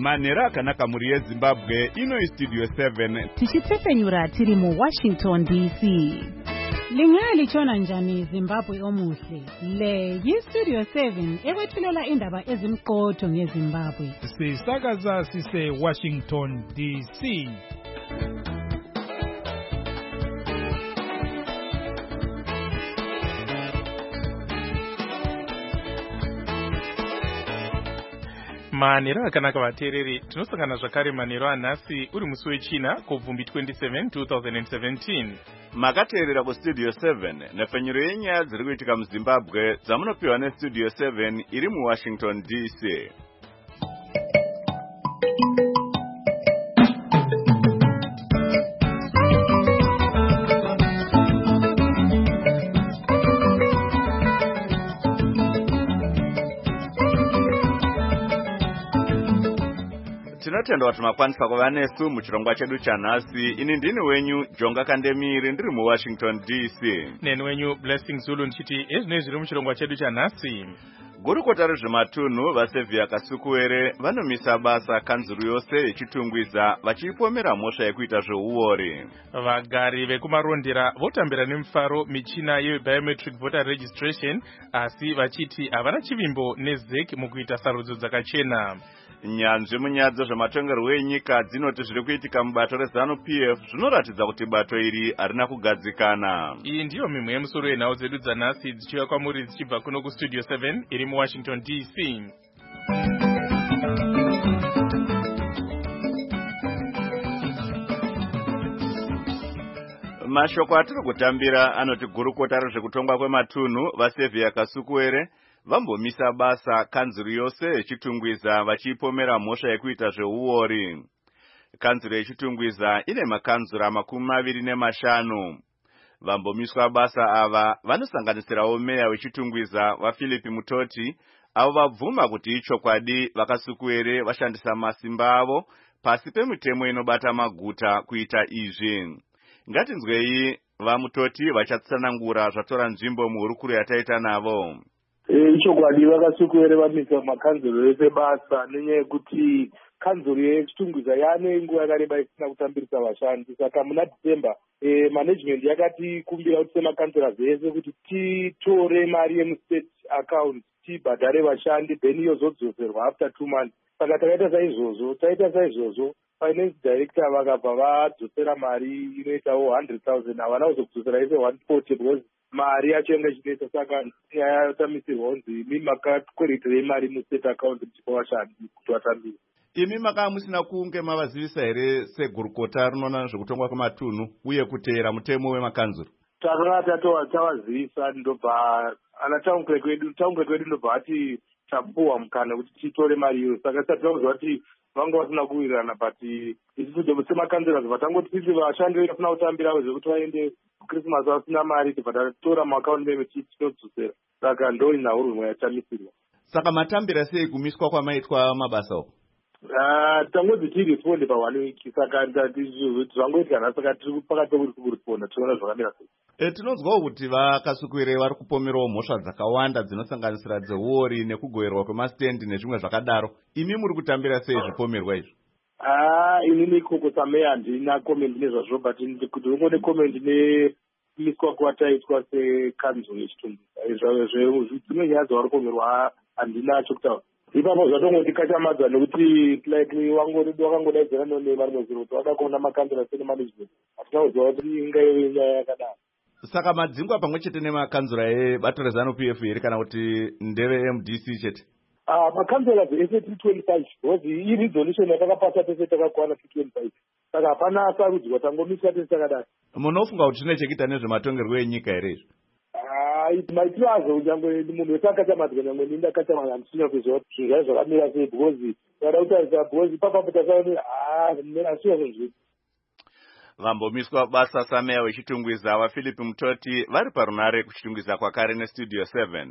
manhero akanaka mhuri yeZimbabwe. Ino iStudio 7 tichitsepenyura tiri muWashington DC. Lingaya lichona njani Zimbabwe omuhle? Le yiStudio 7 ekwethulela indaba ezimqotho ngeZimbabwe. Sisakaza sise Washington DC. Manhero akanaka vateereri, tinosangana zvakare manhero anhasi uri musi wechina kubvumbi 27 2017. makateerera kuStudio 7 nepfenyuro yenyaya dziri kuitika muZimbabwe dzamunopiwa neStudio 7 iri muWashington DC. Tinotenda kuti makwanisa kuva nesu muchirongwa chedu chanhasi. Ini ndini wenyu Jonga Kandemiri ndiri muWashington DC. Neni wenyu Blessing Zulu ndichiti ezvinoi zviri muchirongwa chedu chanhasi. Gurukota rezvematunhu vaSevhia Kasukuwere vanomisa basa kanzuru yose yechitungwiza vachipomera mhosva yekuita zveuori. Vagari vekumarondera votambira nemufaro michina yebiometric voter registration, asi vachiti havana chivimbo neZEC mukuita sarudzo dzakachena. Nyanzvi munyaya dzezvematongerwo enyika dzinoti zviri kuitika mubato reZANU-PF zvinoratidza kuti bato iri harina kugadzikana. Iyi ndiyo mimwe yemusoro yenhau dzedu dzanhasi dzichiuya kwamuri dzichibva kuno kuStudio 7 iri muWashington DC. Mashoko atiri kutambira anoti gurukota rezvekutongwa kwematunhu vaSevhia Kasukuwere vambomisa basa kanzuru yose yechitungwiza vachipomera mhosva yekuita zveuori. Kanzuru yechitungwiza ine makanzura 25. Vambomiswa basa ava vanosanganisirawo meya wechitungwiza vaPhilip Mutoti, avo vabvuma kuti ichokwadi vaKasukuwere vashandisa masimba avo pasi pemitemo inobata maguta kuita izvi. Ngatinzwei vaMutoti vachatsanangura zvatora nzvimbo muhurukuro yataita navo. Ichokwadi vaKasukuwere vamisa makanzuro ese basa nenyaya yekuti kanzuro yechitungwiza yane nguva yakareba isina kutambirisa vashandi. Saka muna December management yakati kumbira kuti semakanzura zvese kuti titore mari yemustate account tibhadhare vashandi then yozodzoserwa after 2 months. Saka taita saizvozvo finance director vakabva vadzosera mari inoitawo 100,000 havana kuzodzosera ise 140 because mari yacho yanga ichinetsa. Saka nyaya yotamisirwa kunzi imi makakwereterei mari mustate account tichipa vashandi kuti vatambire. Imi makanga musina kunge mavazivisa here segurukota rinoona zvekutongwa kwematunhu uye kuteera mutemo wemakanzuro? Takanga tavazivisa ndobva ana town clerk wedu ndobva ati tapuwa mukana kuti titore mari iyo. Saka tisati takuziva kuti vanga vasina kuwirirana but isusu semakanzura zva tangoti titi vashandi vafuna kutambira zvekuti vaende kuChristmas vasina mari tibva tatora muakaunti meme tinodzosera. Saka ndo inhauro imwe yatamisirwa. Saka matambira sei kumiswa kwamaitwa mabasa o? Tangodzi tiresponde pa1 week. Saka zvangoitika nhasi. Saka tiri pakati pekuresponda tiona zvakamira sei. Tinonzwawo kuti vaKasukuwere vari kupomerawo mhosva dzakawanda dzinosanganisira dzeuori nekugoverwa kwemastendi nezvimwe zvakadaro. Imi muri kutambira sei zvipomerwa izvi? Inini ikoko sameya handina comment nezvazvo but kuti ungone comment nemiswa kwataitwa sekanzuro yechitungwiza. Dzimwe nyaya dzavari kupomerwa handina chokutaura. Ipapo zvatongoti kachamadza nekuti like wakangodaidzana nevarimwe ziro kuti wada kuona makanzura senemanagement. Hatina kuziva kuti ingaive nyaya yakadaro. Saka madzingwa pamwe chete nemakanzura ebato reZANU-PF here kana kuti ndeve MDC chete? Makanzura ese 325 because iresolution yatakapasa tese takakwana 325. Saka hapana sarudzwa tangomiswa tese takadaro. Munofunga kuti zvine chekuita nezvematongerwo enyika here izvi? Maitiro azvo nyangwe munhu wese akachamadza nyangwe nini akachamadza handisina kuziva kuti zvinhu zvai zvakamira sei because ndada kutarisa because ipapo tasaoni asina zvinhu. Vambomiswa basa sameya wechitungwiza vaPhilip Mutoti vari parunare kuchitungwiza kwakare neStudio 7.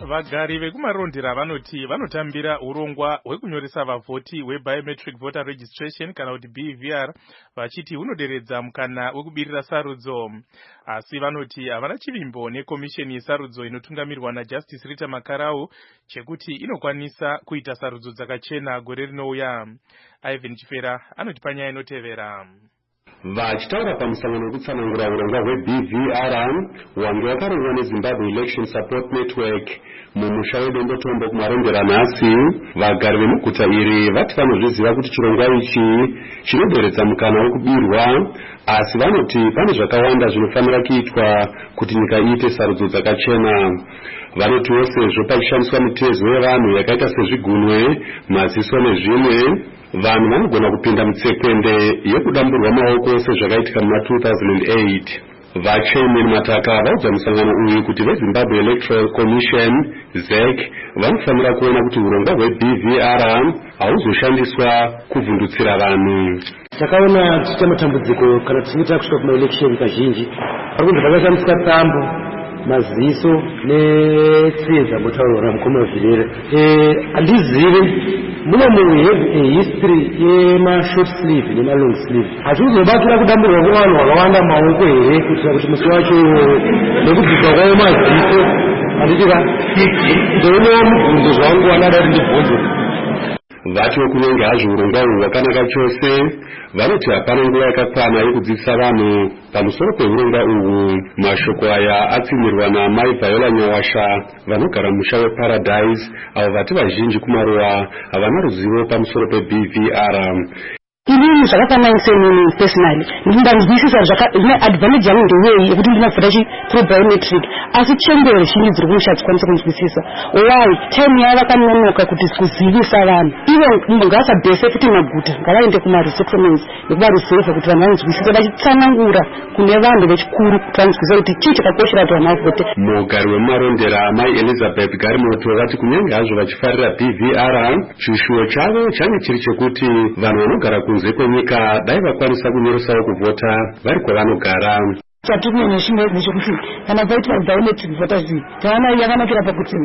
Vagari vekumarondera vanoti vanotambira urongwa hwekunyoresa vavhoti hwebiometric voter registration kana kuti BVR vachiti hunoderedza mukana wekubirira sarudzo. Asi vanoti havana chivimbo nekomisheni yesarudzo inotungamirwa naJustice Rita Makarau chekuti inokwanisa kuita sarudzo dzakachena gore rinouya. Ivan Chifera anoti panyaya inotevera. Vachitaura pamusangano wekutsanangura urongwa hweBVR wange wakarongwa neZimbabwe Election Support Network mumusha weDombotombo kumarondera nhasi, vagari vemuguta iri vati vanozviziva kuti chirongwa ichi chinoderedza mukana wekubirwa, asi vanoti pane zvakawanda zvinofanira kuitwa kuti nyika iite sarudzo dzakachena. Vanotiwo sezvo pachishandiswa mitezo yevanhu yakaita sezvigunwe, maziso nezvimwe, vanhu vanogona kupinda mutsekwende yekudamburwa maoko sezvakaitika muna 2008. Vachairman Mataka vaudza musangano uyu kuti veZimbabwe Electoral Commission ZEC vanofanira kuona kuti urongwa hweBVR hauzoshandiswa kuvhundutsira vanhu. Takaona tichita matambudziko kana tichita kusvika kumaelection kazhinji pakuti vakashandisa tambo, maziso netsiye dzambotaurwa mukoma wezvirere. Handizivi mune history yema-short sleeve nema-long sleeve. Hatizobatira kudamburwa kuvanhu vakawanda maoko here kuitira kuti musi wacho nekubviswa kwavo maziso handichika ndoonewo mubvunzo zvangu vanada kuti ndibvunze. Vacho kunenge hazvo urongwa uhwu hwakanaka chose, vanoti hapana nguva yakakwana yekudzidzisa vanhu pamusoro peurongwa uhwu. Mashoko aya atsimirwa naMai Viola Nyawasha vanogara musha weParadise, avo vati vazhinji kumaruwa havana ruzivo pamusoro peBVR. Inini zvakafanana senini personally ndinganzwisisa zvine advantage yangu ndeyei yekuti ndinobvira through biometric, asi chembere zhinji dziri kumusha dzikwanisa kunzwisisa why time yavo vakanonoka kuti kuzivisa vanhu. Ivo ngavasabhese futi maguta, ngavaende kumaresettlements nekumaruzevha kuti vanhu vanzwisise vachitsanangura kune vanhu vechikuru kuti vanzwisise kuti chii chakakoshera kuti vanhu vavote. Mugari wemarondera Mai Elizabeth Garimoto vati kunyange hazvo vachifarira BVR, chishuwo chavo change chiri chekuti vanhu vanogara kunze kwenyika dai vakwanisa kunyoresawo kuvhota vari kwavanogara. Chatiri nechimwe chekuti kana paitwa biometric voters taana yakanakira pakuti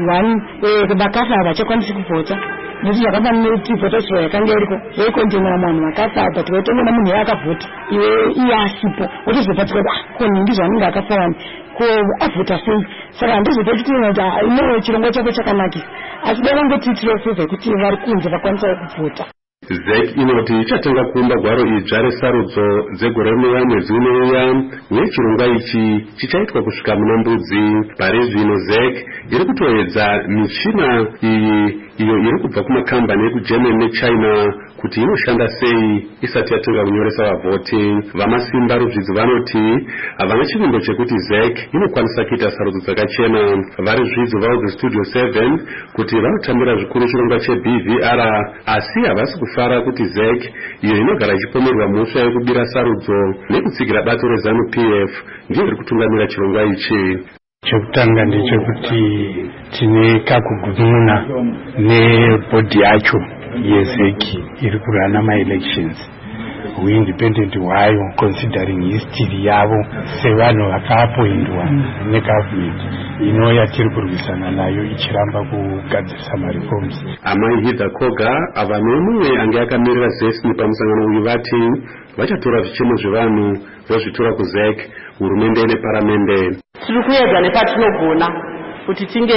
vakasa havachakwanisi kuvhota nekuti zvakafanana nekuti voters yakanga iriko yaikondenera vanhu vakasa apa tikaitongona munhu yakavhota iye asipo wotozopatika kuti ko ndizvo anenge akafa vanhu ko avhota sei. Saka handizopachitiona kuti inewo chirongwa chako chakanakisa, asi dai vangotiitirawo favor yekuti vari kunze vakwanisawo kuvhota. ZEC inoti ichatanga kuumba gwaro idzva resarudzo dzegore rinouya mwedzi unouya, uye chirongwa ichi chichaitwa kusvika muna Mbudzi. Pari zvino ZEC iri kutoedza michina iyi iyo iri kubva kumakambani ekuGermany neChina kuti inoshanda sei isati yatanga kunyoresa vavhoti. Vamasimba ruzvidzi vanoti havana chivimbo chekuti ZEC inokwanisa kuita sarudzo dzakachena. Vari zvidzi vaudze Studio 7 kuti vanotambira zvikuru chirongwa cheBVR, asi havasi kufara kuti ZEC iyo inogara ichipomerwa mhosva yekubira sarudzo nekutsigira bato reZANU-PF ndiyo iri kutungamira chirongwa ichi. Chekutanga ndechekuti tine kakugununa nebhodhi yacho yeZEC iri kurana ma-elections, uindependent hwayo considering history yavo sevanhu vakaappoindwa negovernment inouya tiri kurwisana nayo ichiramba kugadzirisa mareforms. Amai Hidha Koga ava nomumwe ange akamirira ZESNI pamusangano uyu vati vachatora zvichemo zvevanhu vozvitora kuZEC, hurumende neparamende. Tiri kuedza nepatinogona kuti tinge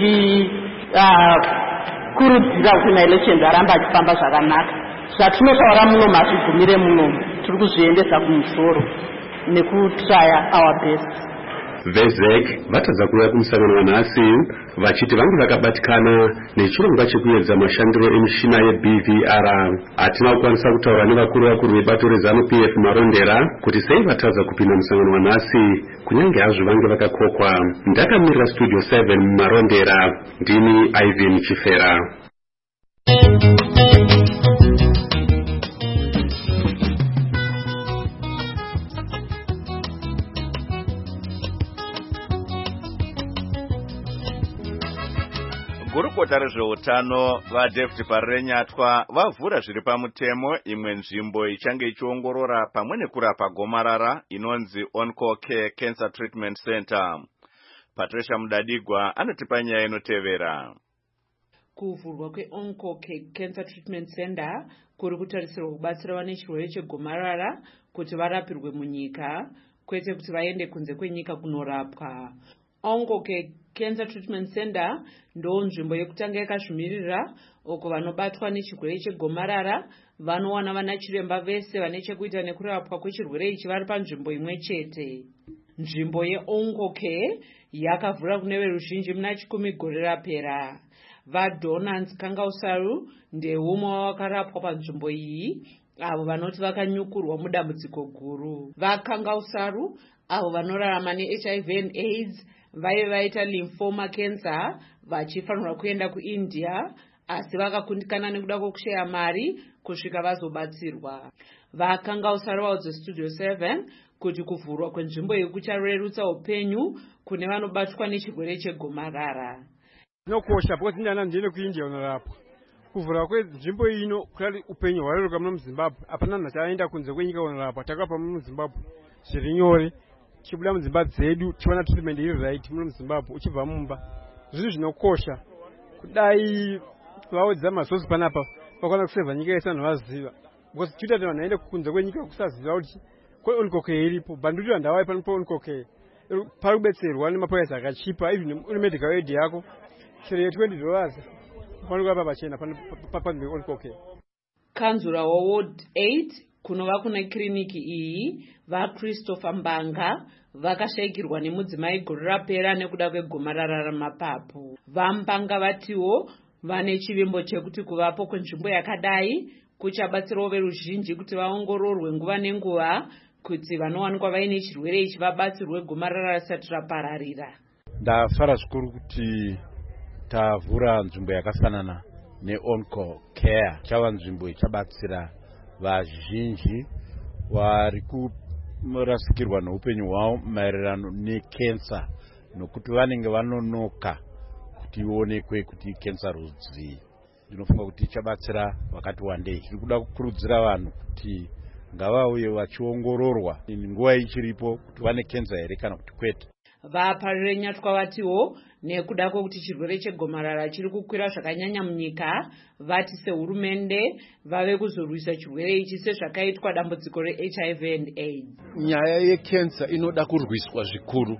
tichikurudzira kuti maelections aramba achifamba zvakanaka. Zvatinotaura muno mazvigumire muno tiri kuzviendesa kumusoro nekutraya our best. VEZEC vatadza kuuya kumusangano wanhasi vachiti vange vakabatikana nechirongwa chekuedza mashandiro emishina yeBVR. Hatina kukwanisa kutaura nevakuru vebato reZANU-PF marondera kuti sei vatadza kupinda musangano wanhasi kunyange hazvo vange vakakokwa. Ndakamirira Studio 7 mumarondera, ndini Ivan Chifera. Gurukota rezveutano vaDavid Parenyatwa vavhura zviri pamutemo imwe nzvimbo ichange ichiongorora pamwe nekurapa gomarara inonzi OnCall Care Cancer Treatment Center. Patricia Mudadigwa anotipa nyaya inotevera. Kuvhurwa kweOnkocare Cancer Treatment Center kuri kutarisirwa kubatsira vane chirwere chegomarara kuti varapirwe munyika kwete kuti vaende kunze kwenyika kunorapwa. Oncocare Cancer Treatment Center ndo nzvimbo yekutanga yakazvimirira uko vanobatwa nechirwere chegomarara vanowana vana chiremba vese vane chekuita nekurapwa kwechirwere ichi vari panzvimbo imwe chete. Nzvimbo yeOncocare yakavhura kune veruzhinji muna 10 gore rapera. VaDonans Kangausaru ndeumwe wakarapwa panzvimbo iyi avo vanoti vakanyukurwa mudambudziko guru. VaKangausaru avo vanorarama neHIV and AIDS vaive vaita lymphoma cancer vachifanirwa kuenda kuIndia asi vakakundikana nekuda kwokushaya mari kusvika vazobatsirwa. VaKangausaru vaudza Studio 7 kuti kuvhurwa kwenzvimbo iyi kucharerutsa upenyu kune vanobatwa nechirwere chegomarara. Nokosha because ndana ndine kuIndia unorapwa. Kuvhura kwenzvimbo ino kuri upenyu hwareruka muno muZimbabwe. Apana munhu achaenda kunze kwenyika unorapwa. Takapa muno muZimbabwe zviri nyore. Chibuda mudzimba dzedu tiwana treatment iri right muno muZimbabwe uchibva mumba. Zvinhu zvinokosha. Kudai vaudza masosi panapa vakwana kuseva nyika yese vanhu vaziva. Because tita kuti vanhu vaende kunze kwenyika kusaziva kuti kweOncocare iripo. Banduri vandawai pano paOncocare. Pari kubetserwa nemapuraizi akachipa even uri medical aid yako. $20 panuka pachena panzvimbo Oncocare. Kanzura waWard 8 kunova kuna kliniki iyi vaChristopher Mbanga vakashayikirwa nemudzimai gore rapera nekuda kwegomarara ramapapu. VaMbanga vatiwo vane chivimbo chekuti kuvapo kwenzvimbo yakadai kuchabatsirawo veruzhinji kuti vaongororwe nguva nenguva kuti vanowanikwa vaine chirwere ichi vabatsirwe gomarara risati rapararira. Ndafara zvikuru kuti tavhura nzvimbo yakafanana neOncocare chava nzvimbo ichabatsira vazhinji vari kurasikirwa neupenyu hwavo maererano nekensa nokuti vanenge vanonoka kuti ionekwe kuti kensa rudzi. Ndinofunga kuti ichabatsira vakati wandei. Tiri kuda kukurudzira vanhu kuti ngavauye vachiongororwa nguva ichiripo kuti vane kensa here kana kuti kwete. Vaparire nyatwa vatiwo nekuda kwokuti chirwere chegomarara chiri kukwira zvakanyanya munyika vati sehurumende vave kuzorwisa chirwere ichi sezvakaitwa dambudziko reHIV and AIDS. Nyaya yekensa inoda kurwiswa zvikuru.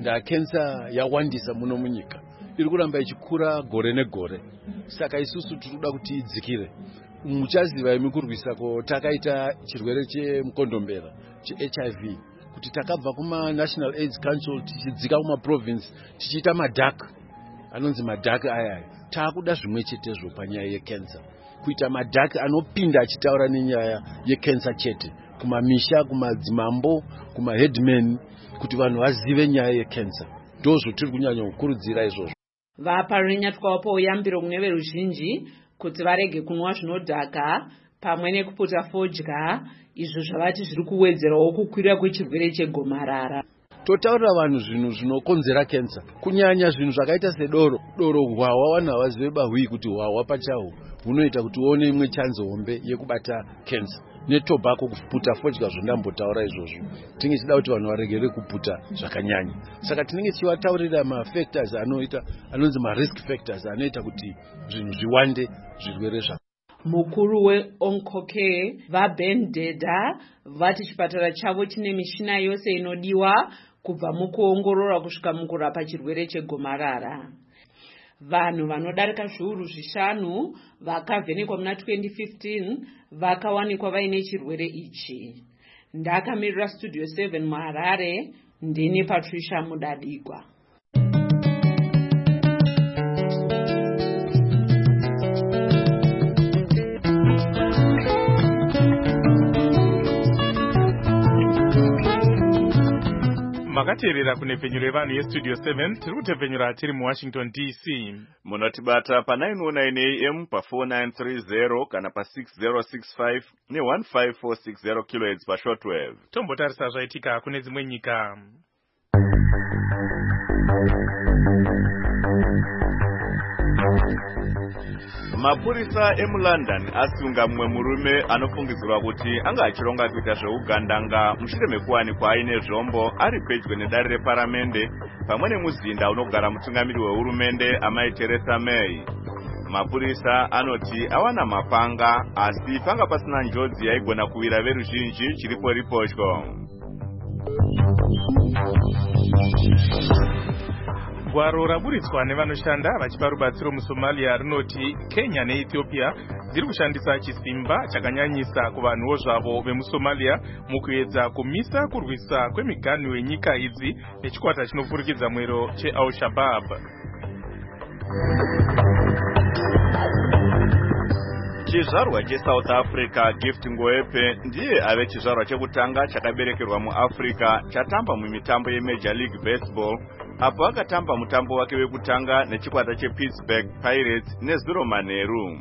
Kensa yawandisa muno munyika. Iri kuramba ichikura gore negore. Saka isusu tinoda kuti idzikire. Muchaziva imi kurwisa takaita chirwere chemukondombera cheHIV. Kuti takabva kuma National AIDS Council tichidzika kuma province tichiita madhaka anonzi madhaka aya taakuda zvimwe chetezvo panyaya yekensa kuita madhaka anopinda achitaura nenyaya yekensa chete kumamisha kumadzimambo kuma headmen kuti vanhu vazive nyaya yekensa ndozvo tiri kunyanya kukurudzira izvozvo. Vaparire nyatwa wapo uyambiro kune veruzhinji kuti varege kunwa zvinodhaka pamwe nekupota fodya izvo zvavati zviri kuwedzerawo kukwira kwechirwere chegomarara. Totaurira vanhu zvinhu zvinokonzera kensa kunyanya zvinhu zvakaita sedoro hwawa vanhu havazive bahwi kuti hwawa pachaho hunoita kuti uone imwe chanzo hombe yekubata kensa netobhako kuputa fodya zvondambotaura izvozvo. Tinenge tichida kuti vanhu varegere kuputa zvakanyanya. Saka tinenge tichivataurira mafactors anonzi marisk factors anoita kuti zvinhu zviwande zvirwere zvako. Mukuru weOncocare vaBen Deda vati chipatara chavo chine mishina yose inodiwa kubva mukuongorora kusvika mukurapa chirwere chegomarara. Vanhu vanodarika zviuru 5 vakavhenekwa muna 2015 vakawanikwa vaine chirwere ichi. Ndakamirira Studio 7 muHarare, ndini Patricia Mudadigwa. Makateerera kune penyu revanhu yeStudio 7 tiri kutepfenyura tiri muWashington DC. Munotibata pa919 AM pa4930 kana pa6065 ne15460 kHz pashortwave. Tombotarisa zvaitika kune dzimwe nyika. Mapurisa emuLondon asunga mumwe murume anofungidzirwa kuti anga achironga kuita zveugandanga mushure mekuwanikwa aine zvombo ari pedyo nedare reparamende pamwe nemuzinda unogara mutungamiri wehurumende amai Theresa May. Mapurisa anoti awana mapanga asi panga pasina njodzi yaigona kuwira veruzhinji chiripo ripotyo. Gwaro raburitswa nevanoshanda vachipa rubatsiro muSomalia rinoti Kenya neEthiopia dziri kushandisa chisimba chakanyanyisa kuvanhuwo zvavo vemuSomalia mukuedza kumisa kurwisa kwemiganhu wenyika idzi nechikwata chinofurikidza mwero cheAl-Shabaab. Chizvarwa cheSouth Africa Gift Ngoepe ndiye ave chizvarwa chekutanga chakaberekerwa muAfrica chatamba mumitambo yeMajor League Baseball apo akatamba mutambo wake wekutanga nechikwata chePittsburgh Pirates nezuro manheru.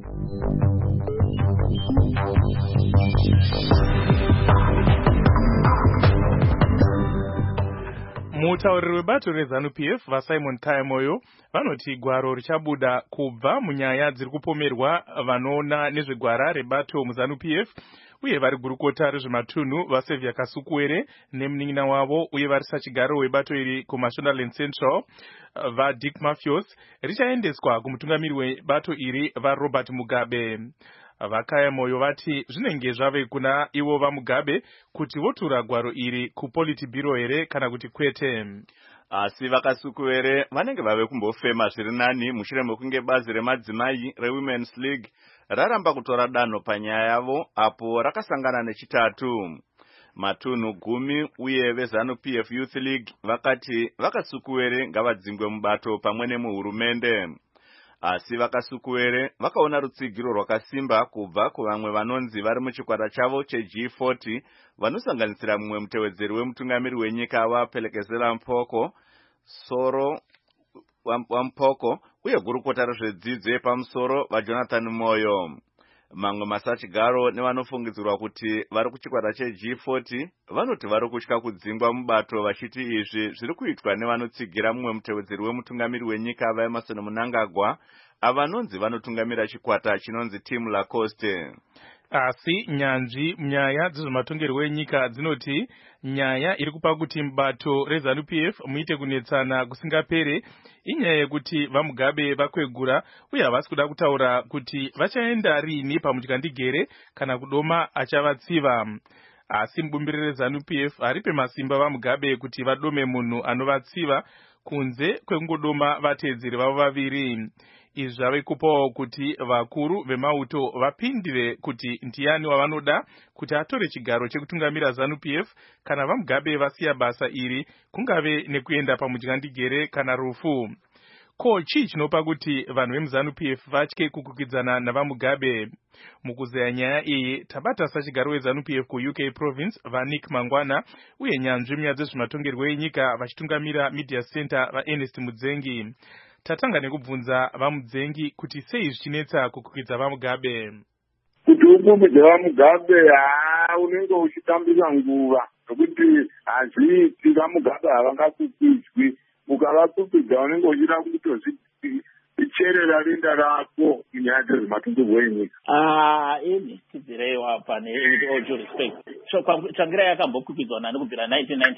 Mutauriri webato reZANU-PF vaSimon Kayamoyo vanoti gwaro richabuda kubva munyaya dziri kupomerwa vanoona nezvegwara rebato muZANU-PF uye vari gurukota rezvematunhu vaSevia Kasukuwere nemunin'ina wavo uye vari sachigaro webato iri kuMashonaland Central vaDick Mafios richaendeswa kumutungamiri webato iri vaRobert Mugabe. VaKayamoyo vati zvinenge zvave kuna ivo vaMugabe kuti votura gwaro iri kuPolitburo here kana kuti kwete. Asi vaKasukuwere vanenge vave kumbofema zviri nani mushure mekunge bazi remadzimai reWomen's League raramba kutora danho panyaya yavo apo rakasangana nechitatu. Matunhu 10 uye veZANU-PF Youth League vakati vaKasukuwere ngavadzingwe mubato pamwe nemuhurumende. Asi vaKasukuwere vakaona rutsigiro rwakasimba kubva kuvamwe vanonzi vari muchikwata chavo cheG40 vanosanganisira mumwe mutevedzeri wemutungamiri wenyika vaPhelekezela Mpoko, Soro Wampoko uye gurukota rezvedzidzo yepamusoro vaJonathan Moyo. Mamwe masachigaro nevanofungidzirwa kuti vari kuchikwata cheG40 vanoti vari kutya kudzingwa mubato vachiti izvi zviri kuitwa nevanotsigira mumwe mutevedzeri wemutungamiri wenyika vaEmerson Mnangagwa avanonzi vanotungamira chikwata chinonzi Team Lacoste. Asi nyanzvi munyaya dzezvematongerwo enyika dzinoti nyaya iri kupa kuti mubato reZANU-PF muite kunetsana kusingapere inyaya yekuti vaMugabe vakwegura uye havasi kuda kutaura kuti vachaenda rini pamutyandigere kana kudoma achavatsiva. Asi mubumbiri reZANU-PF haripe masimba vaMugabe kuti vadome munhu anovatsiva kunze kwekungodoma vateedzeri vavo vaviri. Izvi zvave kupawo kuti vakuru vemauto vapindire kuti ndiani wavanoda kuti atore chigaro chekutungamira ZANU-PF kana vaMugabe vasiya basa iri kungave nekuenda pamutyandigere kana rufu. Ko chii chinopa kuti vanhu vemuZANU-PF vatye kukwikwidzana navaMugabe? Mukuzeya nyaya iyi tabata sachigaro weZANU-PF kuUK province vaNick Mangwana uye nyanzvi munyaya dzezvematongerwo enyika vachitungamira Media Center vaErnest Mudzengi. Tatanga nekubvunza vaMudzengi kuti sei zvichinetsa kukwikwidzana vaMugabe. Kuti ukwikwidzana vaMugabe unenge uchitambisa nguva nokuti hazviiti vaMugabe havangakwikwidzwi. Ukavakwikwidzwa unenge uchida kutozvicherera rinda rako munyaya dzezvematongerwo enyika. Initidzirewa pane all due respect. So Tsvangira yakambokwikwidzwa nani kubvira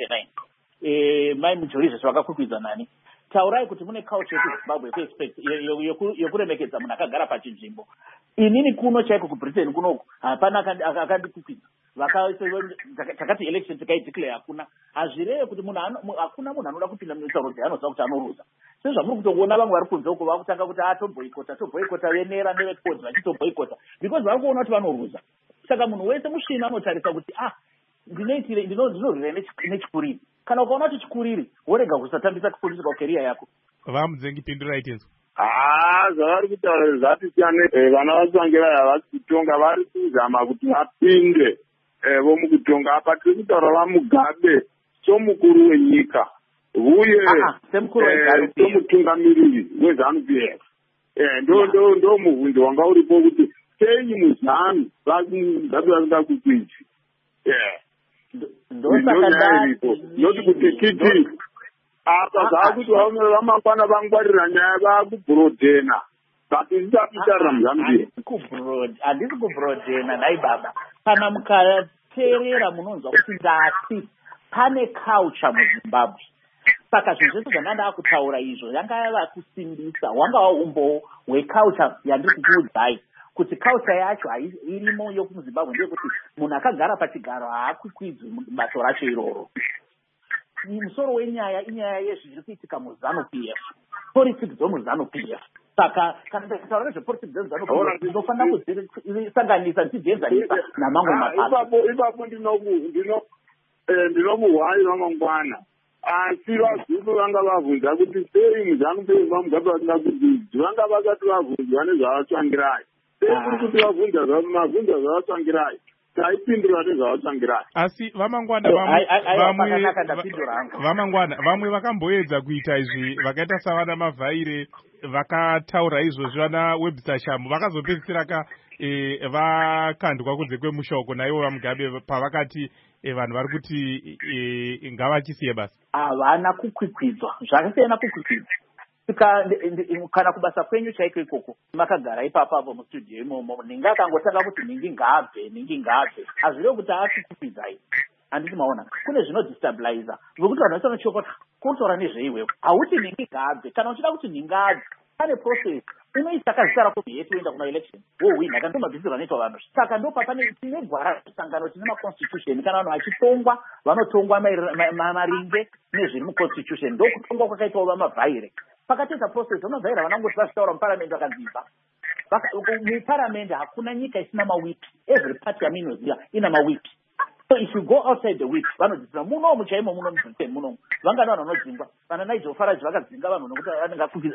1999. Mai Mujorisi zvakakwikwidzwa nani. Taurai kuti mune culture yeZimbabwe yokuremekedza munhu akagara pachinzvimbo. Inini kuno chaiko kuBritain kunoku hapana akandikwikwidzwa. Takati election tikaideclare hakuna. Hazvirevi kuti hakuna munhu anoda kupinda mutauro dzaanoziva kuti anoruza. Sezvamuri kutoona vamwe vari kunze uko vakutanga kuti toboyikota venera nevekoti vachitoboyikota because vari kuona kuti vanoruza. Saka munhu wese mushina anotarisa kuti ndinozvirere nechikuriri. Kana ukaona kuti chikuriri worega kusatambisa political career yako. VaMudzengi pindurai tezvo. Zvavari kutaura zvatisiyane vana vaTsvangira havasi kutonga vari kuzama kuti vapinde vomukutonga apa tiri kutaura vaMugabe somukuru wenyika uye somutungamiriri weZANU-PF. Ndo mubvunzo wanga uripo kuti sei muZANU vasingakwikwidzwi. Noti kuti kiti apa zvakuti vamwe vamangwana vangwarira nyaya vakubhurodhena but isitapitarira muzambia. Handisi kubrodhena nhai baba. Kana mukateerera munonzwa kuti ndati pane culture muZimbabwe. Saka zvinhu zvese zvandanga kutaura izvo yanga yava kusimbisa wanga umbo hweculture yandiri kukuudzai kuti culture yacho irimo yokumuZimbabwe ndeyekuti munhu akagara pachigaro haakwikwidzi bato racho iroro. Musoro wenyaya inyaya yezviri kuitika muZANU-PF, politics dzomuZANU-PF. Saka kana ndataura nezvepolitics dzemuZANU-PF ndinofanira kudzisanganisa ndichidzenzanisa namamwe mapato. Ipapo ndinomuhwai ramangwana. Asi vazukuru vanga vabvunza kuti sei muZANU-PF vamugabe vasingakudzidzi, vanga vakati vabvunzwa nezvavatsvangirai. Sei kuri kuti mabvunza zvavatsvangirai, taipindura nezvavatsvangirai. Asi vamangwana vamwe vakamboedza kuita izvi vakaita savana mavhaire vakataura izvozvi vana Webster Shambu vakazopedzisira vakandwa kunze kwemushoko naivo vamugabe pavakati vanhu vari kuti ngavachisiye basa. Havana kukwikwidzwa, zvakasiyana kukwikwidzwa. Kana kubasa kwenyu chaiko ikoko makagara ipapo mustudio imomo ninga akangotanga kuti ningi ngabve hazvirevo kuti aakukwidzai. Handiti maona kune zvinodestabiliza zvokuti vanhu vese vanochokota kutora nezveiwewo hauti ningi ngabve. Kana uchida kuti ningabve pane process unoisaka zita rako yetu uenda kuna election wowina kana ndomabhiziiro anoitwa vanhu. Saka ndopa pane tine gwara sangano tine maconstitution kana vanhu vachitongwa vanotongwa maringe nezviri muconstitution ndokutongwa kwakaitwa vamavhaire. Pakatoita process vamavhaire vanangoti vachitaura muparamendi vakadzimba. Muparamendi hakuna nyika isina mawipi. Every party yaminoziva ina mawipi. So if you go outside the whip vanodzidza muno muchaimo muno muZimbabwe muno vangana vanhu vanodzingwa vana Nigel Farage vakadzinga vanhu nokuti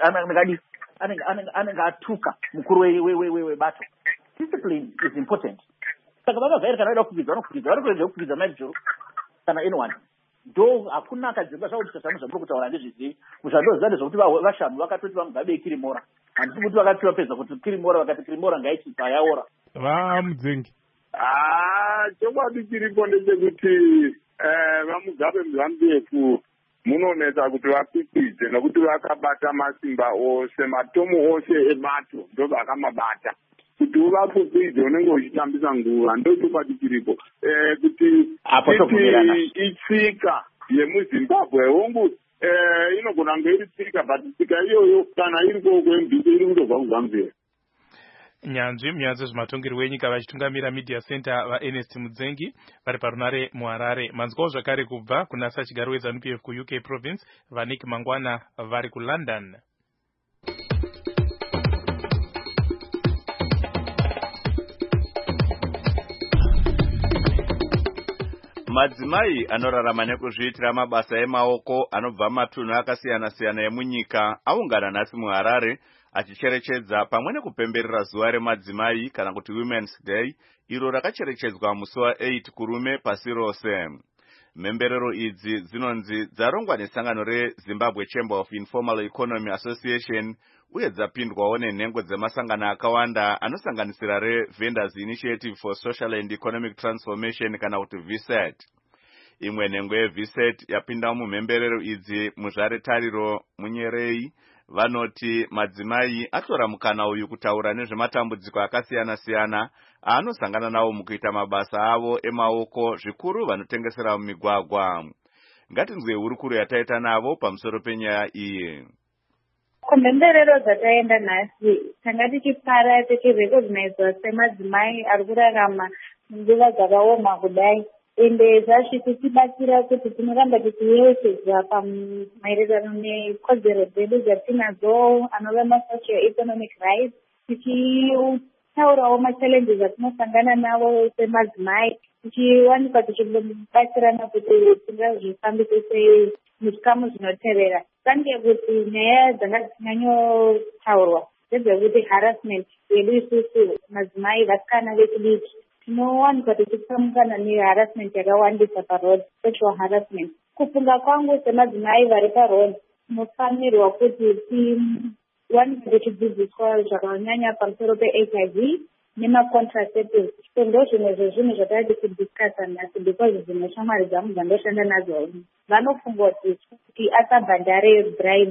anenge atuka mukuru webato. Discipline is important. Saka vamavhaire kana vaida kukwidza vanokwidza kukwidza Nigel kana anyone. Ndo hakuna akadzingwa zvakuti zvamu zvamuri kutaura ndezvizivi muzvandoziva nezvokuti vashanu vakatoti vamugabe Kirimora. Handisi kuti vakati vapedza kuti Kirimora vakati Kirimora ngaiti payaora vamudzengi. Chokwadi chiripo ndechekuti vamugabe muZANU-PF munonetsa kuti vapikwidze nokuti vakabata masimba ose matomo ose ebato ndovakamabata. Kuti uvapikwidze unenge uchitambisa nguva ndochokwadi chiripo kuti itsika yemuZimbabwe hongu inogona kunge iri tsika but tsika iyoyo kana iri kwembiso iri kutobva kuZANU-PF. Nyanzvi zvematongero wenyika vachitungamira media center vaErnest Mudzengi vari parunare muHarare. Manzwawo zvakare kubva kuna sachigaro weZANU-PF kuUK province vaNick Mangwana vari kuLondon. Madzimai anorarama nekuzviitira mabasa emaoko anobva matunhu akasiyana-siyana emunyika aungana nhasi muHarare achicherechedza pamwe nekupemberera zuva remadzimai kana kuti Women's Day iro rakacherechedzwa musi wa8 kurume pasi rose. Mhemberero idzi dzinonzi dzarongwa nesangano reZimbabwe Chamber of Informal Economy Association uye dzapindwawo nenhengo dzemasangano akawanda anosanganisira reVendors Initiative for Social and Economic Transformation kana kuti VSET. Imwe nhengo yeVSET yapinda mumhemberero idzi muzvare tariro Munyerei vanoti madzimai atora mukana uyu kutaura nezvematambudziko akasiyana-siyana aanosangana nawo mukuita mabasa avo emaoko zvikuru vanotengesera mumigwagwa. Ngatinzwe hurukuro yataita navo pamusoro penyaya iyi. Kumhemberero dzataenda nhasi tanga tichipara tichirecognizwa semadzimai ari kurarama nguva dzakaoma kudai ende zvasviti tibatsira kuti tinoramba tichiyeuchedzwa pamaererano nekodzero dzedu dzatinadzo anova masocial economic rights tichitaurawo machallenges atinosangana navo semadzimai tichiwanikwa tichibatsirana kuti tingazvifambise sei muzvikamu zvinotevera. Kange kuti nyaya dzanga dzinyanyotaurwa dzedzekuti harassment yedu isusu madzimai vasikana vechidiki tinowanikwa tichitsamukana neharassment yakawandisa paroad, sexual harassment. Kufunga kwangu semadzimai vari paroad tinofanirwa kuti tiwanikwa tichidzidziswa zvakanyanya pamusoro peHIV nemacontracetives. Ndo zvimwe zvezvinhu zvatadi kudiscassa nhasi because dzimwe shamwari dzangu dzandoshanda nadzo vanofunga kuti asabhandare bribe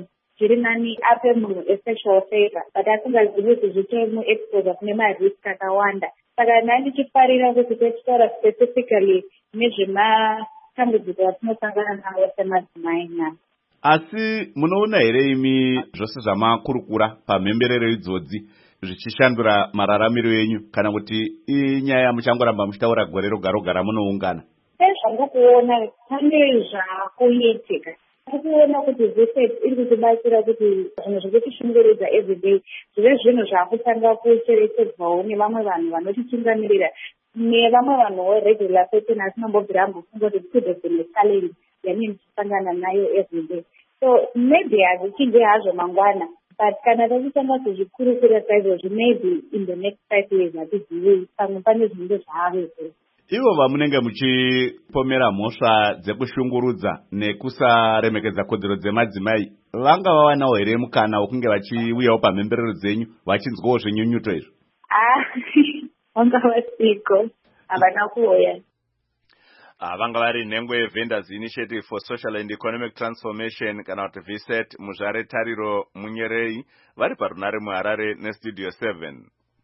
zviri nani ape munhu esexual favor but asingazivi kuti zvichimuexposa kune marisk akawanda. Saka nani ndichifarira kuti tichitaura specifically nezvematambudziko atinosangana nawo semadzimai nhasi. Asi munoona here imi zvose zvamakurukura pamhemberero idzodzi zvichishandura mararamiro enyu kana kuti inyaya muchangoramba muchitaura gore roga roga ramunoungana? Sezvandakuona pane zvakuitika. Tikuona kuti zviseti iri kutibatsira kuti zvinhu zvekutishunguridza everyday zvive zvinhu zvakutanga kucherechedzwawo nevamwe vanhu vanotichingamirira nevamwe vanhuwo regular person asinombobvira ambofunga kuti could have been a challenge yanini ndichisangana nayo everyday. So maybe hazvichinje hazvo mangwana, but kana tachitanga kuzvikurukura saizvozvo maybe in the next 5 years hatizivi pamwe pane zvinenge zvaaveko. Ivo vamunenge muchipomera mhosva dzekushungurudza nekusaremekedza kodzero dzemadzimai vanga vawanawo here mukana wokunge vachiuyawo pamhemberero dzenyu vachinzwawo zvenyunyuto izvo? Vanga vasiko havana kuuya. Vanga vari nhengo yeVendors Initiative for Social and Economic Transformation kana kuti VSET muzvare Tariro Munyerei vari parunare muHarare neStudio 7.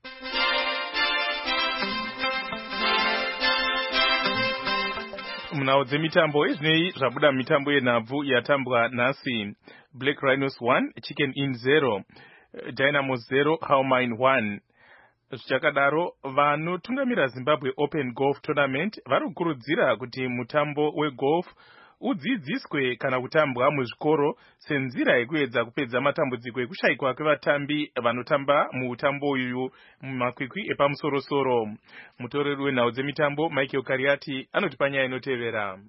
Munhau dzemitambo izvinei zvabuda mitambo yenhabvu yatambwa nhasi. Black Rhinos 1 Chicken Inn 0 Dynamo 0 Howmine 1. Zvichakadaro vanotungamira Zimbabwe Open Golf Tournament vari kukurudzira kuti mutambo wegolf udzidziswe kana kutambwa muzvikoro senzira yekuedza kupedza matambudziko ekushayikwa kwevatambi vanotamba mutambo uyu mumakwikwi epamusoro-soro. Mutoreri wenhau dzemitambo Michael Kariati anoti panyaya inotevera.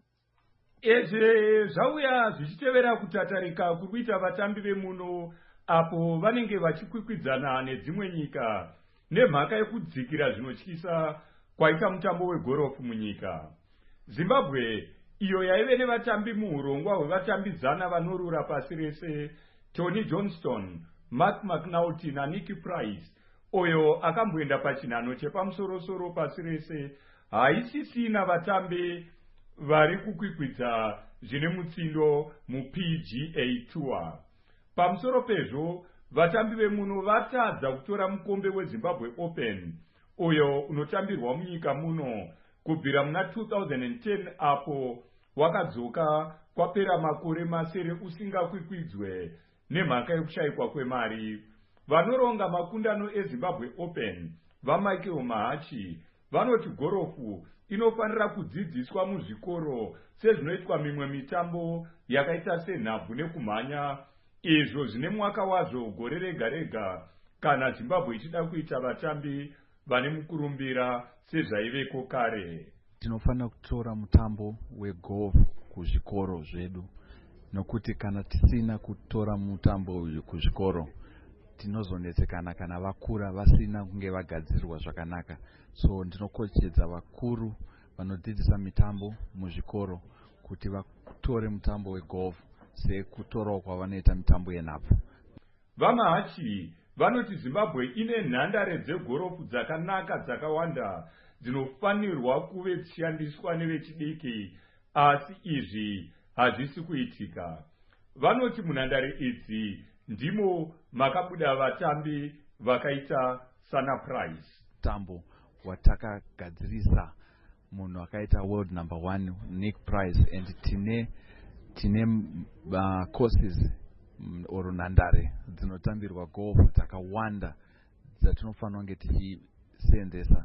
Izvi zvauya zvichitevera kutatarika kuri kuita vatambi vemuno apo vanenge vachikwikwidzana nedzimwe nyika nemhaka yekudzikira zvinotyisa kwaita mutambo wegorofu munyika. Zimbabwe iyo yaive nevatambi muurongwa hwevatambi 100 vanorura pasi rese, Tony Johnston, Mark McNulty naNicky Price, uyo akamboenda pachinhano chepamusoro-soro pasi rese, haisisina vatambi vari kukwikwidza zvine mutsindo muPGA Tour. Pamusoro pezvo, vatambi vemuno vatadza kutora mukombe weZimbabwe Open, uyo unotambirwa munyika muno kubvira muna 2010 apo wakadzoka kwapera makore masere usingakwikwidzwe nemhaka yekushayikwa kwemari. Vanoronga makundano eZimbabwe Open vaMichael Mahachi vanoti gorofu inofanira kudzidziswa muzvikoro sezvinoitwa mimwe mitambo yakaita senhabvu nekumhanya, izvo zvine mwaka wazvo gore rega rega kana Zimbabwe ichida kuita vatambi vane mukurumbira sezvaiveko kare. Tinofanira kutora mutambo wegolf kuzvikoro zvedu, nokuti kana tisina kutora mutambo uyu kuzvikoro tinozonetsekana kana vakura vasina kunge vagadzirwa zvakanaka. So ndinokoshedza vakuru vanodzidzisa mitambo muzvikoro kuti vatore mutambo wegolf sekutorawo kwavanoita mitambo yenhabvu. VaMahachi vanoti Zimbabwe ine nhandare dzegorofu dzakanaka dzakawanda dzinofanirwa kuve dzishandiswa nevechidiki, asi izvi hazvisi kuitika. Vanoti munhandare idzi ndimo makabuda vatambi vakaita sana Price. Mutambo watakagadzirisa munhu akaita world number 1 Nick Price, and tine courses oro nhandare dzinotambirwa golf dzakawanda dzatinofanira kunge tichiseenzesa.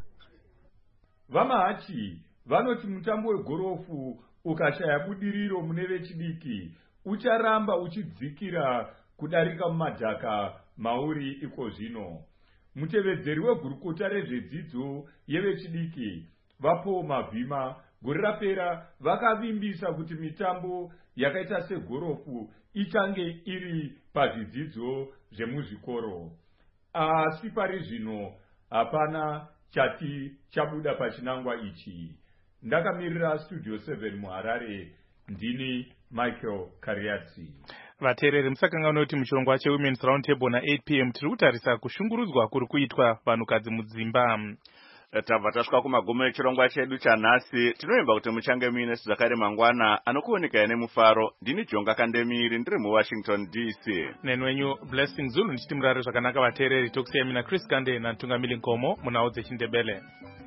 VaMahachi vanoti mutambo wegorofu ukashaya budiriro mune vechidiki ucharamba uchidzikira kudarika mumadhaka mauri iko zvino. Mutevedzeri wegurukota rezvedzidzo yevechidiki vaPaul Mavhima gore rapera vakavimbisa kuti mitambo yakaita segorofu ichange iri pazvidzidzo zvemuzvikoro, asi pari zvino hapana chati chabuda pachinangwa ichi. Ndakamirira Studio 7 muHarare, ndini Michael Kariatsi. Vateereri musakanganwa kuti muchirongwa cheWomen's Roundtable na 8 p.m. tiri kutarisa kushungurudzwa kuri kuitwa vanhukadzi mudzimba. tabva tasvika kumagumo echirongwa chedu chanhasi. Tinoimba kuti muchange muine zvakare mangwana anokuoneka nemufaro. Ndini Jonga Kandemiri ndiri muWashington DC. Nenwenyu Blessing Zulu ndichiti murare zvakanaka vateereri. Tokusiyai mina Chris Kande naNtungamiri Nkomo munhau dzechiNdebele.